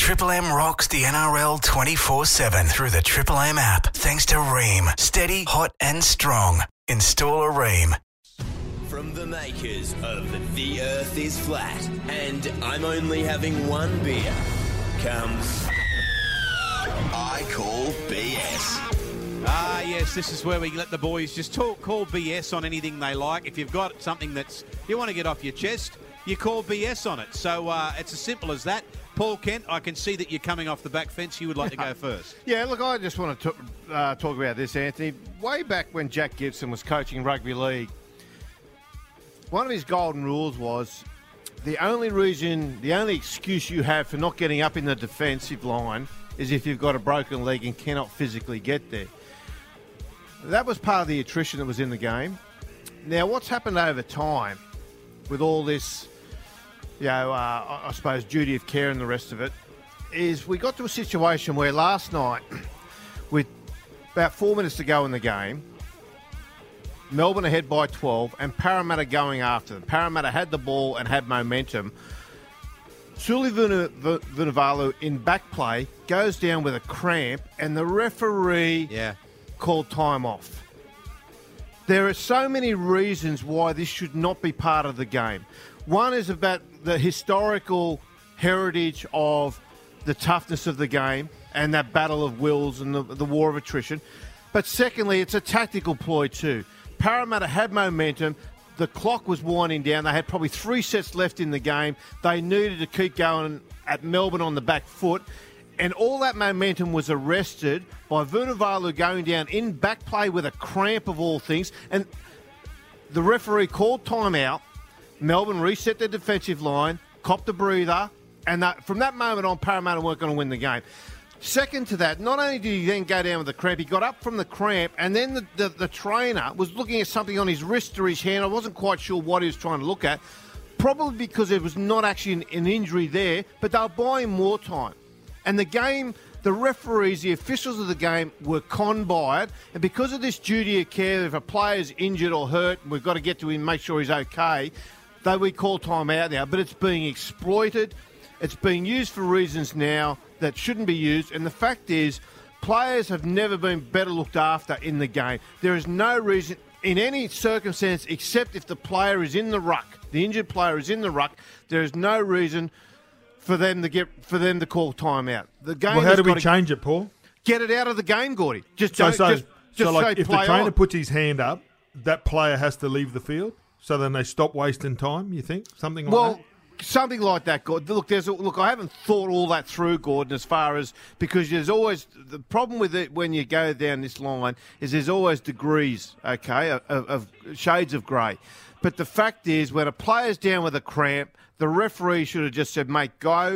Triple M rocks the NRL 24/7 through the Triple M app. Thanks to Rheem. Steady, hot and strong. Install a Rheem. From the makers of The Earth is Flat and I'm only having one beer comes I Call BS. Yes, this is where we let the boys just call BS on anything they like. If you've got something that's you want to get off your chest, you call BS on it. So it's as simple as that. Paul Kent, I can see that you're coming off the back fence. You would like to go first. Yeah, look, I just want to talk about this, Anthony. Way back when Jack Gibson was coaching rugby league, one of his golden rules was the only excuse you have for not getting up in the defensive line is if you've got a broken leg and cannot physically get there. That was part of the attrition that was in the game. Now, what's happened over time with all this, I suppose, duty of care and the rest of it, is we got to a situation where last night, with about 4 minutes to go in the game, Melbourne ahead by 12 and Parramatta going after them. Parramatta had the ball and had momentum. Suli Vunivalu in back play goes down with a cramp and the referee called time off. There are so many reasons why this should not be part of the game. One is about the historical heritage of the toughness of the game and that battle of wills and the war of attrition. But secondly, it's a tactical ploy too. Parramatta had momentum. The clock was winding down. They had probably 3 sets left in the game. They needed to keep going at Melbourne on the back foot. And all that momentum was arrested by Vunivalu going down in back play with a cramp of all things. And the referee called timeout. Melbourne reset their defensive line, copped a breather, and from that moment on, Parramatta weren't going to win the game. Second to that, not only did he then go down with the cramp, he got up from the cramp, and then the trainer was looking at something on his wrist or his hand. I wasn't quite sure what he was trying to look at, probably because there was not actually an injury there, but they were buying more time. And the game, the referees, the officials of the game were conned by it, and because of this duty of care, if a player's injured or hurt, we've got to get to him and make sure he's okay, we call time out now, but it's being exploited. It's being used for reasons now that shouldn't be used. And the fact is, players have never been better looked after in the game. There is no reason in any circumstance except if the player is in the ruck, the injured player is in the ruck, there is no reason for them to call time out. The game. Well, how do we change it, Paul? Get it out of the game, Gordy. Just if the trainer on. puts his hand up, that player has to leave the field. So then they stop wasting time, you think? Something like that? Something like that, Gordon. Look, I haven't thought all that through, Gordon, as far as, because there's always, the problem with it when you go down this line is there's always degrees, okay, of shades of grey. But the fact is, when a player's down with a cramp, the referee should have just said, mate, go.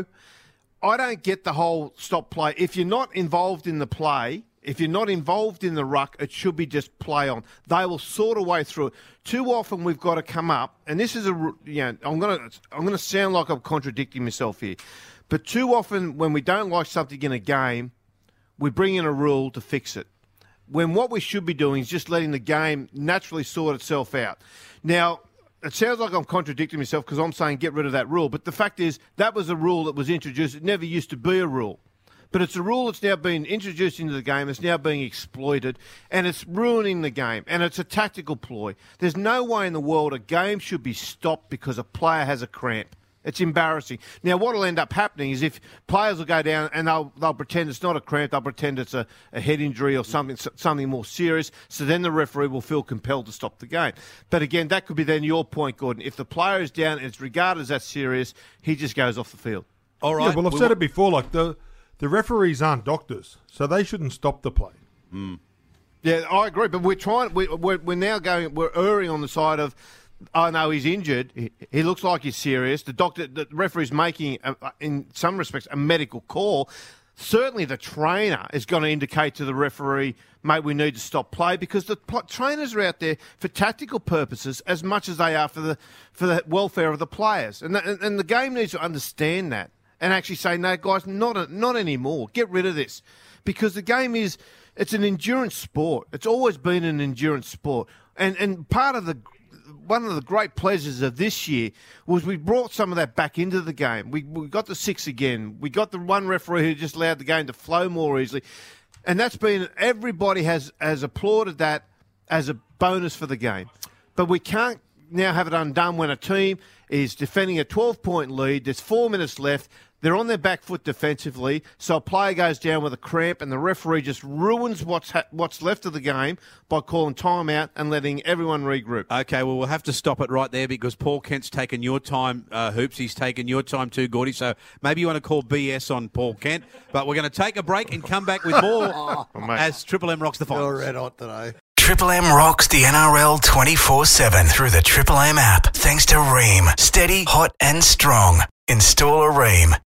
I don't get the whole stop play. If you're not involved in the play, if you're not involved in the ruck, it should be just play on. They will sort a way through it. Too often we've got to come up, and this is I'm going to sound like I'm contradicting myself here, but too often when we don't like something in a game, we bring in a rule to fix it. When what we should be doing is just letting the game naturally sort itself out. Now, it sounds like I'm contradicting myself because I'm saying get rid of that rule, but the fact is that was a rule that was introduced. It never used to be a rule. But it's a rule that's now been introduced into the game. It's now being exploited, and it's ruining the game, and it's a tactical ploy. There's no way in the world a game should be stopped because a player has a cramp. It's embarrassing. Now, what will end up happening is if players will go down and they'll pretend it's not a cramp, they'll pretend it's a head injury or something more serious, so then the referee will feel compelled to stop the game. But again, that could be then your point, Gordon. If the player is down and it's regarded as that serious, he just goes off the field. All right. Yeah, well, I've said it before, like the referees aren't doctors, so they shouldn't stop the play. Mm. Yeah, I agree, but we're now we're erring on the side of, oh no, he's injured. He looks like he's serious. The referee's making, in some respects, a medical call. Certainly the trainer is going to indicate to the referee, mate, we need to stop play, because the trainers are out there for tactical purposes as much as they are for the welfare of the players. And the game needs to understand that. And actually say, no, guys, not anymore. Get rid of this. Because the game it's an endurance sport. It's always been an endurance sport. And part of one of the great pleasures of this year was we brought some of that back into the game. We got the 6 again. We got the one referee who just allowed the game to flow more easily. And that's been, everybody has applauded that as a bonus for the game. But we can't now have it undone when a team is defending a 12-point lead. There's 4 minutes left. They're on their back foot defensively, so a player goes down with a cramp, and the referee just ruins what's left of the game by calling timeout and letting everyone regroup. Okay, well, we'll have to stop it right there because Paul Kent's taken your time, Hoops. He's taken your time too, Gordy. So maybe you want to call BS on Paul Kent. But we're going to take a break and come back with more as Triple M rocks the finals. You're red hot today. Triple M rocks the NRL 24/7 through the Triple M app. Thanks to Ream. Steady, hot and strong. Install a Ream.